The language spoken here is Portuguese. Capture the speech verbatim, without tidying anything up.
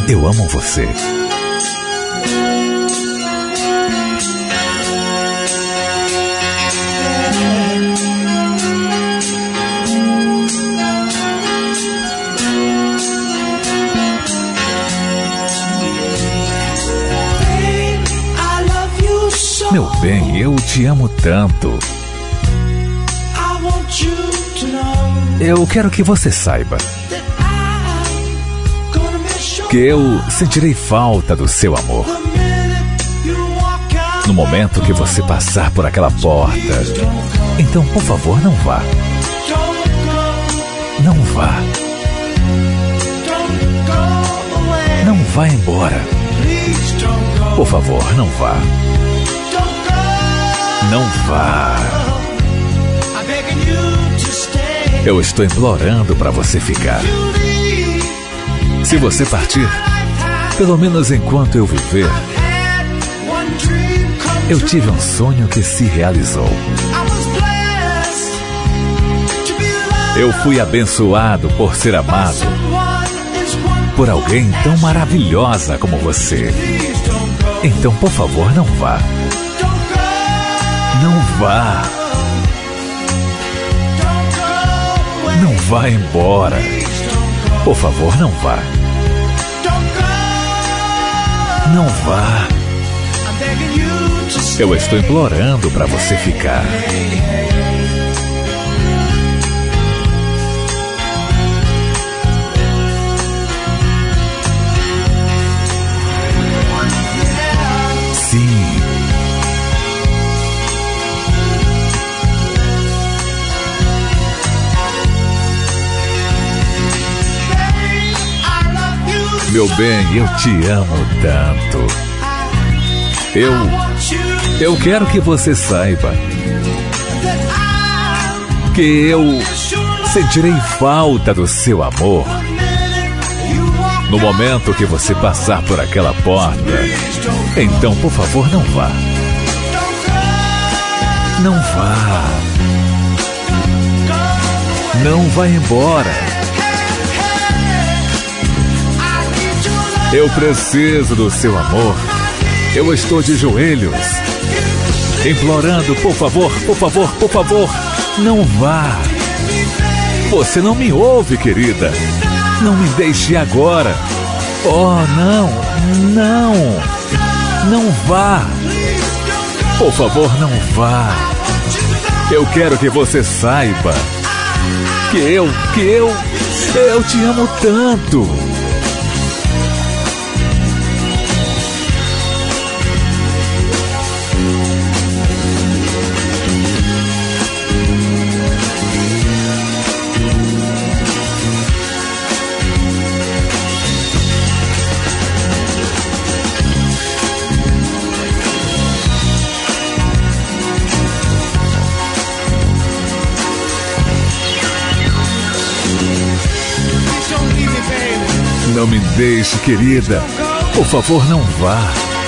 Eu amo você. Meu bem, eu te amo tanto. Eu quero que você saiba que eu sentirei falta do seu amor no momento que você passar por aquela porta. Então, por favor, não vá. Não vá. Não vá embora. Por favor, não vá. Não vá. Eu estou implorando para você ficar. Se você partir, pelo menos enquanto eu viver, eu tive um sonho que se realizou. Eu fui abençoado por ser amado por alguém tão maravilhosa como você. Então, por favor, não vá. Não vá. Não vá embora. Por favor, não vá. Não vá. Eu estou implorando para você ficar. Sim. Meu bem, eu te amo tanto. Eu, eu quero que você saiba que eu sentirei falta do seu amor no momento que você passar por aquela porta. Então, por favor, não vá. Não vá. Não vá embora. Eu preciso do seu amor. Eu estou de joelhos, implorando, por favor, por favor, por favor, não vá. Você não me ouve, querida. Não me deixe agora. Oh, não, não. Não vá. Por favor, não vá. Eu quero que você saiba que eu, que eu, eu te amo tanto. Não me deixe, querida. Por favor, não vá.